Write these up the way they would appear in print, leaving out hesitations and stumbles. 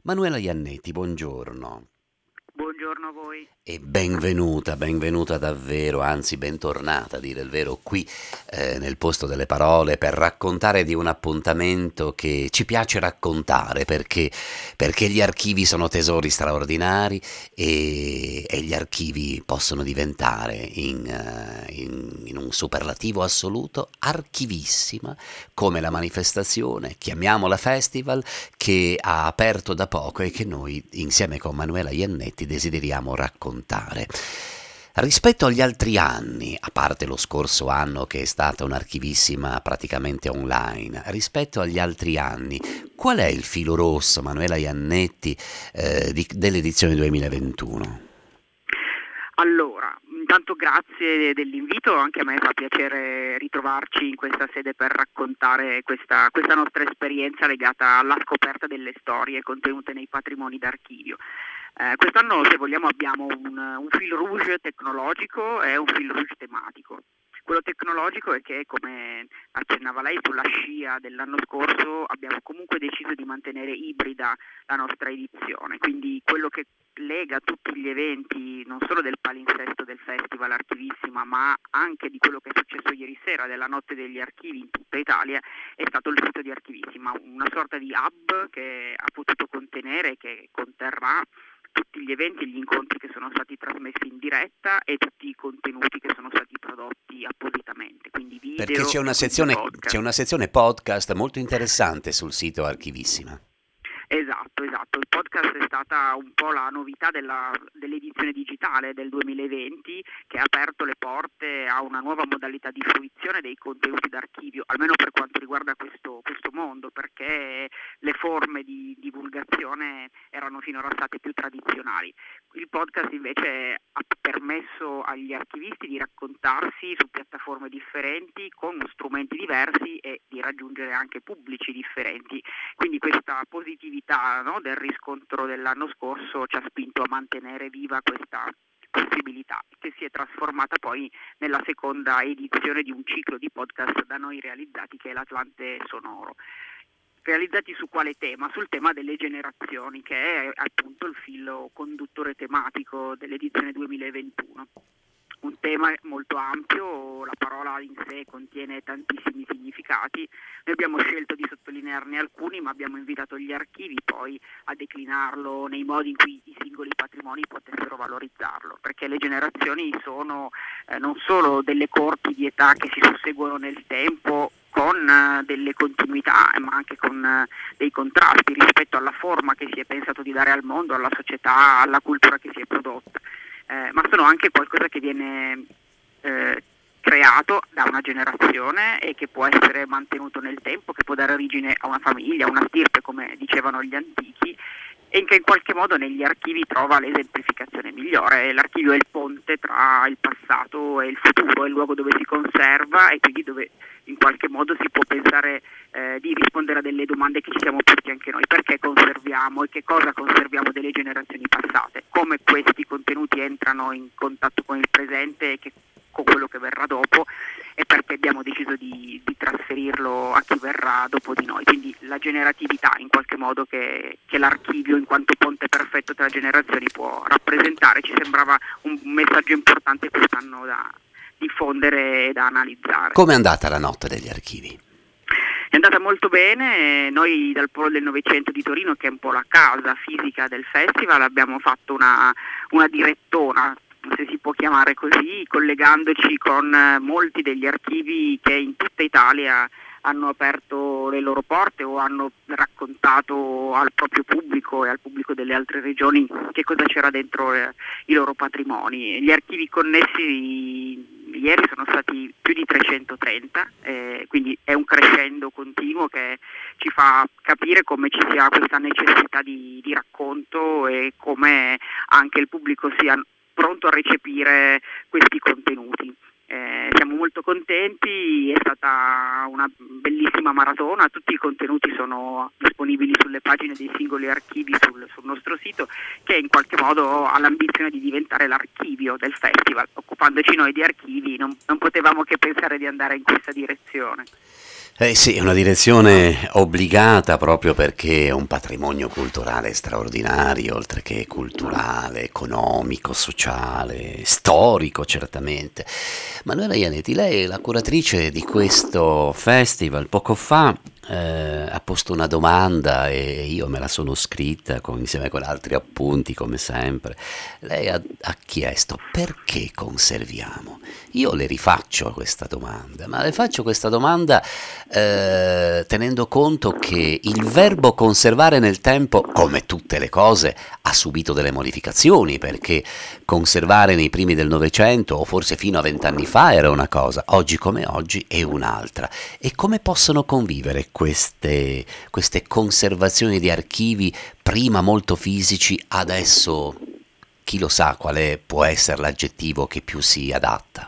Manuela Iannetti, buongiorno Buongiorno a voi. e benvenuta davvero, anzi bentornata a dire il vero qui nel posto delle parole per raccontare di un appuntamento che ci piace raccontare perché gli archivi sono tesori straordinari e gli archivi possono diventare in un superlativo assoluto archivissima come la manifestazione, chiamiamola festival, che ha aperto da poco e che noi, insieme con Manuela Iannetti, desideriamo raccontare. Rispetto agli altri anni, a parte lo scorso anno che è stata un'archivissima praticamente online, rispetto agli altri anni, qual è il filo rosso, Manuela Iannetti, dell'edizione 2021? Allora, intanto grazie dell'invito, anche a me fa piacere ritrovarci in questa sede per raccontare questa nostra esperienza legata alla scoperta delle storie contenute nei patrimoni d'archivio. Quest'anno, se vogliamo, abbiamo un fil rouge tecnologico e un fil rouge tematico. Quello tecnologico è che, come accennava lei, sulla scia dell'anno scorso abbiamo comunque deciso di mantenere ibrida la nostra edizione, quindi quello che lega tutti gli eventi, non solo del palinsesto del Festival Archivissima, ma anche di quello che è successo ieri sera della Notte degli Archivi in tutta Italia, è stato il sito di Archivissima, una sorta di hub che ha potuto contenere, che conterrà tutti gli eventi e gli incontri che sono stati trasmessi in diretta e tutti i contenuti che sono stati prodotti appositamente, quindi Perché video e quindi c'è podcast. una sezione podcast molto interessante sul sito Archivissima. Esatto, esatto. Il podcast è stata un po' la novità dell'edizione digitale del 2020 che ha aperto le porte a una nuova modalità di fruizione dei contenuti d'archivio, almeno per quanto riguarda questo mondo, perché le forme di divulgazione erano finora state più tradizionali. Il podcast invece ha permesso agli archivisti di raccontarsi su piattaforme differenti, con strumenti diversi e di raggiungere anche pubblici differenti. Quindi questa positività, no, del riscontro dell'anno scorso ci ha spinto a mantenere viva questa possibilità, che si è trasformata poi nella seconda edizione di un ciclo di podcast da noi realizzati, che è l'Atlante Sonoro. Realizzati su quale tema? Sul tema delle generazioni, che è appunto il filo conduttore tematico dell'edizione 2021. Un tema molto ampio, la parola in sé contiene tantissimi significati, noi abbiamo scelto di sottolinearne alcuni, ma abbiamo invitato gli archivi poi a declinarlo nei modi in cui i singoli patrimoni potessero valorizzarlo, perché le generazioni sono non solo delle corti di età che si susseguono nel tempo con delle continuità, ma anche con dei contrasti rispetto alla forma che si è pensato di dare al mondo, alla società, alla cultura che si è prodotta. Ma sono anche qualcosa che viene creato da una generazione e che può essere mantenuto nel tempo, che può dare origine a una famiglia, a una stirpe, come dicevano gli antichi, e che in qualche modo negli archivi trova l'esemplificazione migliore. L'archivio è il ponte tra il passato e il futuro, è il luogo dove si conserva e quindi dove in qualche modo si può pensare di rispondere a delle domande che ci siamo posti anche noi: perché conserviamo e che cosa conserviamo delle generazioni passate, come questi contenuti entrano in contatto con il presente e con quello che verrà dopo, e perché abbiamo deciso di trasferirlo a chi verrà dopo di noi. Quindi la generatività in qualche modo che l'archivio in quanto ponte perfetto tra generazioni può rappresentare ci sembrava un messaggio importante quest'anno da diffondere e da analizzare. Com'è andata la notte degli archivi? È andata molto bene, noi dal Polo del Novecento di Torino, che è un po' la casa fisica del festival, abbiamo fatto una direttona, se si può chiamare così, collegandoci con molti degli archivi che in tutta Italia hanno aperto le loro porte o hanno raccontato al proprio pubblico e al pubblico delle altre regioni che cosa c'era dentro i loro patrimoni. Gli archivi connessi ieri sono stati più di 330, quindi è un crescendo continuo che ci fa capire come ci sia questa necessità di racconto e come anche il pubblico sia pronto a recepire questi contenuti. Siamo molto contenti, è stata una bellissima maratona, tutti i contenuti sono disponibili sulle pagine dei singoli archivi sul nostro sito, che in qualche modo ha l'ambizione di diventare l'archivio del festival. Occupandoci noi di archivi non potevamo che pensare di andare in questa direzione. Eh sì, è una direzione obbligata proprio perché è un patrimonio culturale straordinario, oltre che culturale, economico, sociale, storico certamente. Manuela Ianetti, lei è la curatrice di questo festival. Poco fa ha posto una domanda e io me la sono scritta insieme con altri appunti, come sempre. Lei ha chiesto perché conserviamo. Io le rifaccio questa domanda, ma le faccio questa domanda tenendo conto che il verbo conservare nel tempo, come tutte le cose, ha subito delle modificazioni, perché conservare nei primi del Novecento, o forse fino a 20 anni fa, era una cosa, oggi come oggi è un'altra. E come possono convivere queste conservazioni di archivi, prima molto fisici, adesso chi lo sa quale può essere l'aggettivo che più si adatta?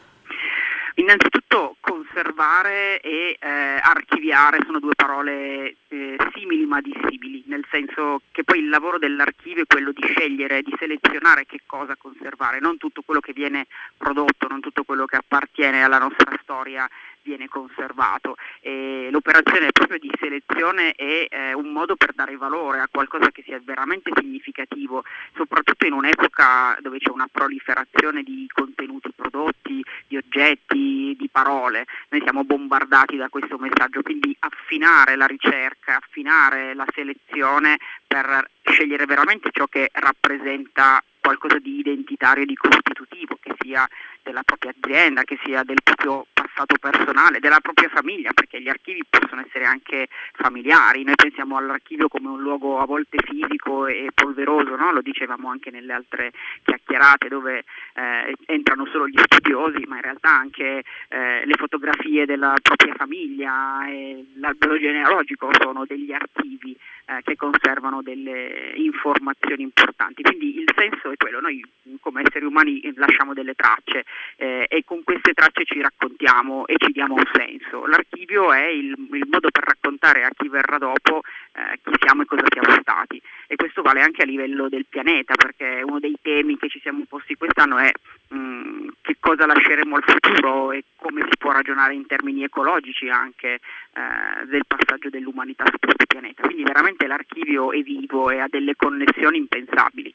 Innanzitutto conservare e archiviare sono due parole simili ma dissimili, nel senso che poi il lavoro dell'archivio è quello di scegliere, di selezionare che cosa conservare, non tutto quello che viene prodotto, non tutto quello che appartiene alla nostra storia viene conservato. L'operazione proprio di selezione è un modo per dare valore a qualcosa che sia veramente significativo, soprattutto in un'epoca dove c'è una proliferazione di contenuti prodotti, di oggetti, di parole. Noi siamo bombardati da questo messaggio, quindi affinare la ricerca, affinare la selezione per scegliere veramente ciò che rappresenta qualcosa di identitario e di costitutivo, che sia della propria azienda, che sia del proprio passato personale, della propria famiglia, perché gli archivi possono essere anche familiari. Noi pensiamo all'archivio come un luogo a volte fisico e polveroso, no? Lo dicevamo anche nelle altre chiacchierate, dove entrano solo gli studiosi, ma in realtà anche le fotografie della propria famiglia e l'albero genealogico sono degli archivi che conservano delle informazioni importanti. Quindi il senso è quello: noi come esseri umani lasciamo delle tracce e con queste tracce ci raccontiamo e ci diamo un senso. L'archivio è il modo per raccontare a chi verrà dopo chi siamo e cosa siamo stati, e questo vale anche a livello del pianeta, perché uno dei temi che ci siamo posti quest'anno è che cosa lasceremo al futuro e come si può ragionare in termini ecologici anche del passaggio dell'umanità su questo pianeta. Quindi veramente l'archivio è vivo e ha delle connessioni impensabili.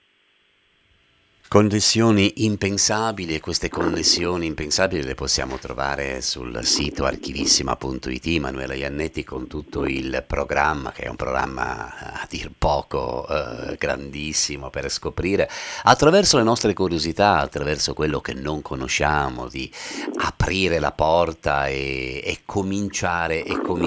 Connessioni impensabili, e queste connessioni impensabili le possiamo trovare sul sito archivissima.it. Manuela Iannetti con tutto il programma, che è un programma a dir poco grandissimo, per scoprire attraverso le nostre curiosità, attraverso quello che non conosciamo, di aprire la porta e cominciare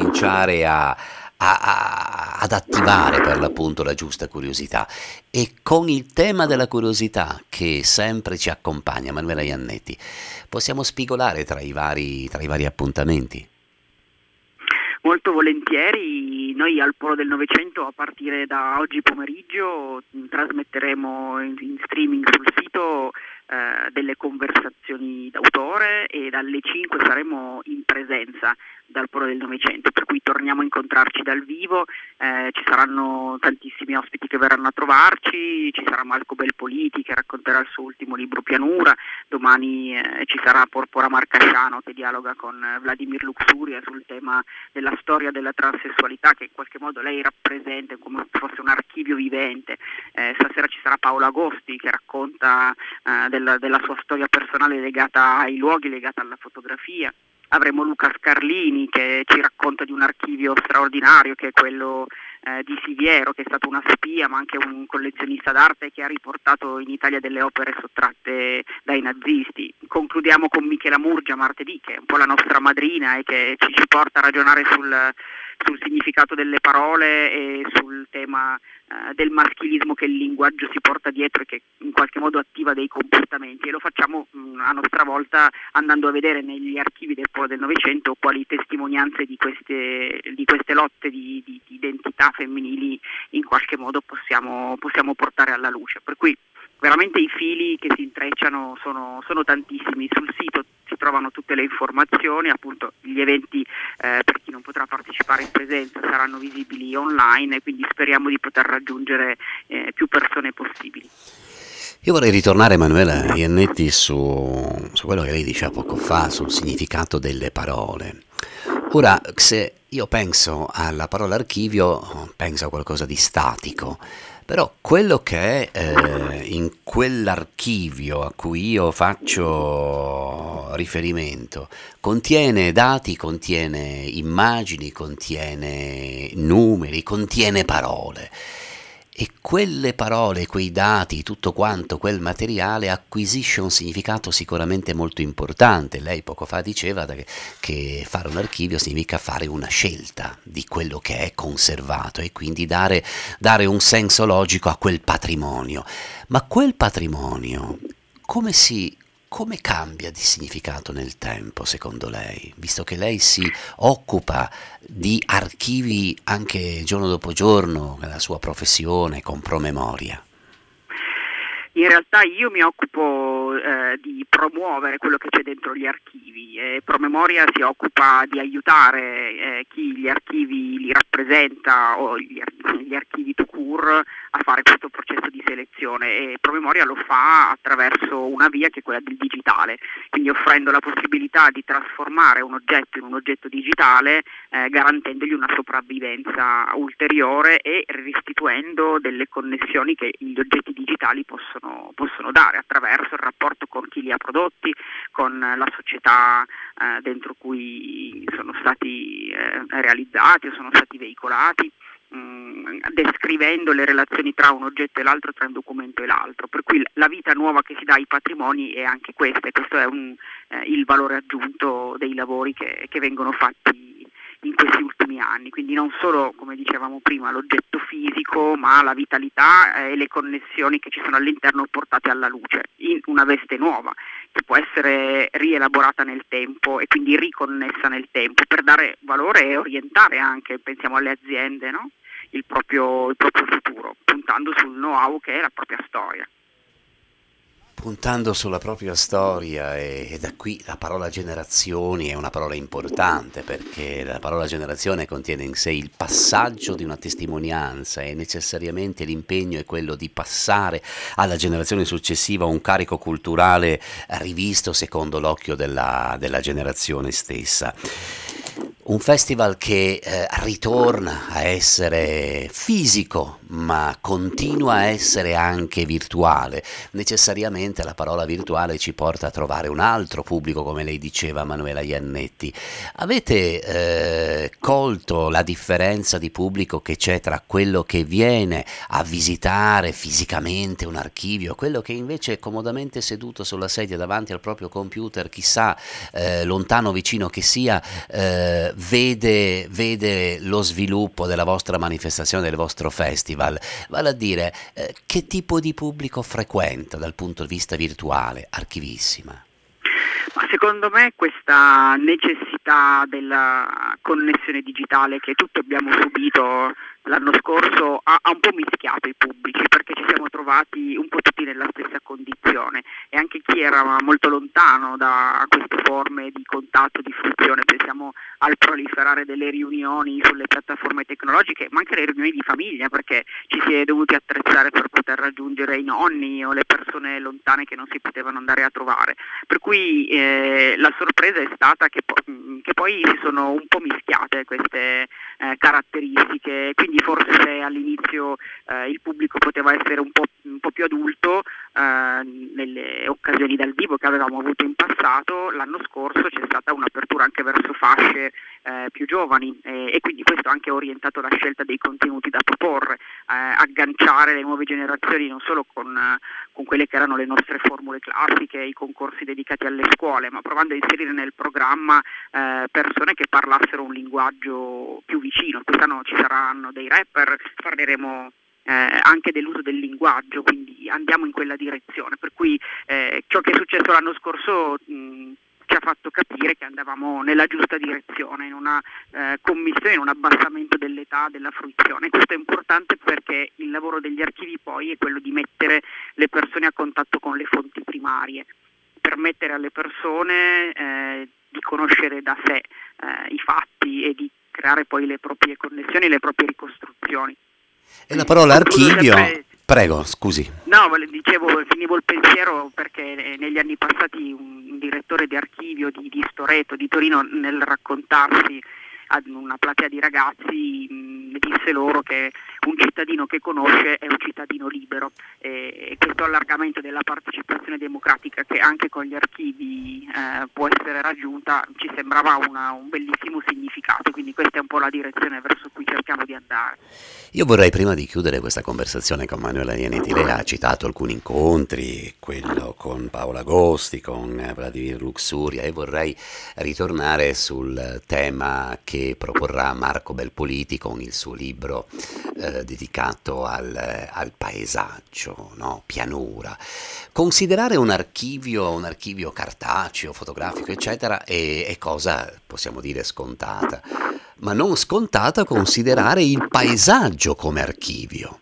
ad attivare per l'appunto la giusta curiosità. E con il tema della curiosità che sempre ci accompagna, Manuela Iannetti, possiamo spigolare tra i vari appuntamenti? Molto volentieri. Noi al Polo del Novecento, a partire da oggi pomeriggio, trasmetteremo in streaming sul sito delle conversazioni d'autore, e dalle 5 saremo in presenza dal Polo del Novecento, per cui torniamo a incontrarci dal vivo. Ci saranno tantissimi ospiti che verranno a trovarci, ci sarà Marco Belpoliti che racconterà il suo ultimo libro Pianura, domani ci sarà Porpora Marcasciano che dialoga con Vladimir Luxuria sul tema della storia della transessualità, che in qualche modo lei rappresenta come se fosse un archivio vivente. Stasera ci sarà Paolo Agosti che racconta della sua storia personale legata ai luoghi, legata alla fotografia. Avremo Luca Scarlini che ci racconta di un archivio straordinario che è quello di Siviero, che è stato una spia ma anche un collezionista d'arte che ha riportato in Italia delle opere sottratte dai nazisti. Concludiamo con Michela Murgia martedì, che è un po' la nostra madrina e che ci porta a ragionare sul significato delle parole e sul tema del maschilismo che il linguaggio si porta dietro e che in qualche modo attiva dei comportamenti, e lo facciamo a nostra volta andando a vedere negli archivi del Polo del Novecento quali testimonianze di queste lotte di identità femminili in qualche modo possiamo portare alla luce. Per cui veramente i fili che si intrecciano sono tantissimi. Sul sito si trovano tutte le informazioni. Appunto gli eventi, per chi non potrà partecipare in presenza, saranno visibili online, e quindi speriamo di poter raggiungere più persone possibili. Io vorrei ritornare, Emanuela Iannetti, su quello che lei diceva poco fa, sul significato delle parole. Ora, se io penso alla parola archivio, penso a qualcosa di statico, però quello che è in quell'archivio a cui io faccio riferimento contiene dati, contiene immagini, contiene numeri, contiene parole. E quelle parole, quei dati, tutto quanto quel materiale acquisisce un significato sicuramente molto importante. Lei poco fa diceva che fare un archivio significa fare una scelta di quello che è conservato e quindi dare un senso logico a quel patrimonio. Ma quel patrimonio come cambia di significato nel tempo, secondo lei? Visto che lei si occupa di archivi anche giorno dopo giorno, nella sua professione, con promemoria. In realtà io mi occupo di promuovere quello che c'è dentro gli archivi, e Promemoria si occupa di aiutare chi gli archivi li rappresenta, o gli archivi tout court, a fare questo processo di selezione, e Promemoria lo fa attraverso una via che è quella del digitale, quindi offrendo la possibilità di trasformare un oggetto in un oggetto digitale, garantendogli una sopravvivenza ulteriore e restituendo delle connessioni che gli oggetti digitali possono dare attraverso il rapporto con chi li ha prodotti, con la società dentro cui sono stati realizzati o sono stati veicolati, descrivendo le relazioni tra un oggetto e l'altro, tra un documento e l'altro. Per cui la vita nuova che si dà ai patrimoni è anche questa, e questo è il valore aggiunto dei lavori che vengono fatti in questi ultimi anni, quindi non solo, come dicevamo prima, l'oggetto fisico, ma la vitalità e le connessioni che ci sono all'interno portate alla luce in una veste nuova, che può essere rielaborata nel tempo e quindi riconnessa nel tempo, per dare valore e orientare anche, pensiamo alle aziende, no? il proprio futuro, puntando sul know-how che è la propria storia. Puntando sulla propria storia, e da qui la parola generazioni è una parola importante, perché la parola generazione contiene in sé il passaggio di una testimonianza, e necessariamente l'impegno è quello di passare alla generazione successiva un carico culturale rivisto secondo l'occhio della generazione stessa. Un festival che ritorna a essere fisico, ma continua a essere anche virtuale. Necessariamente la parola virtuale ci porta a trovare un altro pubblico, come lei diceva, Manuela Iannetti. Avete colto la differenza di pubblico che c'è tra quello che viene a visitare fisicamente un archivio, quello che invece è comodamente seduto sulla sedia davanti al proprio computer, chissà, lontano o vicino che sia, vede lo sviluppo della vostra manifestazione, del vostro festival, vale a dire che tipo di pubblico frequenta dal punto di vista virtuale Archivissima? Ma secondo me questa necessità della connessione digitale che tutti abbiamo subito l'anno scorso ha un po' mischiato i pubblici, perché ci siamo trovati un po' tutti nella stessa condizione, e anche chi era molto lontano da queste forme di contatto, di fruizione, pensiamo al proliferare delle riunioni sulle piattaforme tecnologiche, ma anche le riunioni di famiglia, perché ci si è dovuti attrezzare per poter raggiungere i nonni o le persone lontane che non si potevano andare a trovare. Per cui la sorpresa è stata che poi si sono un po' mischiate queste caratteristiche, quindi forse se all'inizio il pubblico poteva essere un po' più adulto nelle occasioni dal vivo che avevamo avuto in passato, l'anno scorso c'è stata un'apertura anche verso fasce più giovani, e quindi questo ha anche orientato la scelta dei contenuti da proporre, agganciare le nuove generazioni non solo con quelle che erano le nostre formule classiche, i concorsi dedicati alle scuole, ma provando a inserire nel programma persone che parlassero un linguaggio più vicino. Quest'anno ci saranno dei rapper, parleremo anche dell'uso del linguaggio, quindi andiamo in quella direzione, per cui ciò che è successo l'anno scorso ci ha fatto capire che andavamo nella giusta direzione, in una commissione, in un abbassamento dell'età della fruizione. Questo è importante perché il lavoro degli archivi poi è quello di mettere le persone a contatto con le fonti primarie, permettere alle persone di conoscere da sé i fatti e di creare poi le proprie connessioni, le proprie ricostruzioni. E la parola archivio... Sempre... Prego, scusi. No, dicevo, finivo il pensiero perché negli anni passati un direttore di archivio di Storeto, di Torino, nel raccontarsi ad una platea di ragazzi disse loro che un cittadino che conosce è un cittadino libero, e questo allargamento della partecipazione democratica che anche con gli archivi può essere raggiunta ci sembrava un bellissimo significato, quindi questa è un po' la direzione verso cui cerchiamo di andare. Io vorrei, prima di chiudere questa conversazione con Manuela Ianetti, lei ha citato alcuni incontri, quello con Paola Agosti, con Vladimir Luxuria, e vorrei ritornare sul tema che proporrà Marco Belpoliti con il suo libro dedicato al paesaggio, no? Pianura. Considerare un archivio cartaceo, fotografico, eccetera, è cosa, possiamo dire, scontata, ma non scontata considerare il paesaggio come archivio.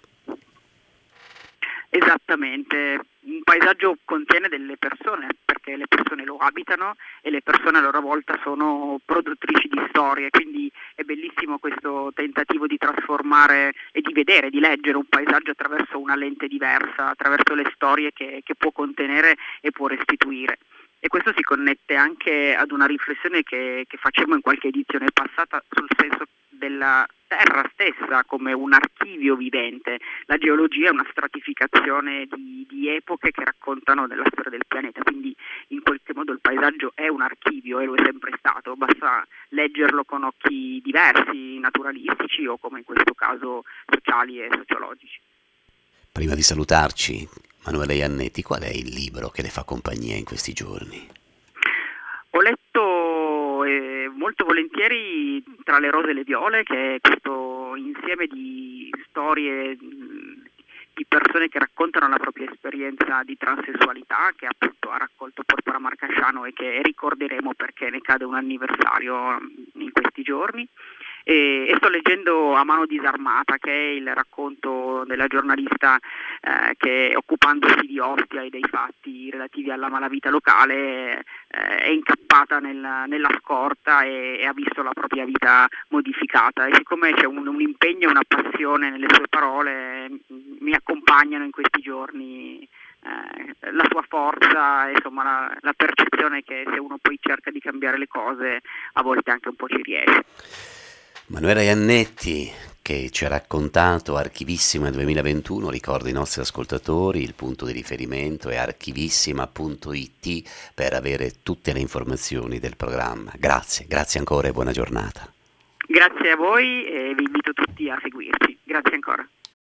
Esattamente, un paesaggio contiene delle persone, perché le persone lo abitano e le persone a loro volta sono produttrici di storie, quindi è bellissimo questo tentativo di trasformare e di vedere, di leggere un paesaggio attraverso una lente diversa, attraverso le storie che può contenere e può restituire. E questo si connette anche ad una riflessione che facemmo in qualche edizione passata sul senso della terra stessa come un archivio vivente. La geologia è una stratificazione di epoche che raccontano della storia del pianeta, quindi in qualche modo il paesaggio è un archivio e lo è sempre stato, basta leggerlo con occhi diversi, naturalistici o come in questo caso sociali e sociologici. Prima di salutarci, Manuela Ianetti, qual è il libro che le fa compagnia in questi giorni? Ho letto molto volentieri Tra le rose e le viole, che è questo insieme di storie di persone che raccontano la propria esperienza di transessualità, che appunto ha raccolto Porpora Marcasciano e che ricorderemo perché ne cade un anniversario in questi giorni. E sto leggendo A mano disarmata, che è il racconto della giornalista che, occupandosi di Ostia e dei fatti relativi alla malavita locale, è incappata nella scorta e ha visto la propria vita modificata, e siccome c'è un impegno e una passione nelle sue parole, mi accompagnano in questi giorni la sua forza, insomma la percezione che se uno poi cerca di cambiare le cose a volte anche un po' ci riesce. Manuela Ianetti, che ci ha raccontato Archivissima 2021, ricordo ai nostri ascoltatori, il punto di riferimento è archivissima.it per avere tutte le informazioni del programma. Grazie ancora e buona giornata. Grazie a voi e vi invito tutti a seguirci. Grazie ancora.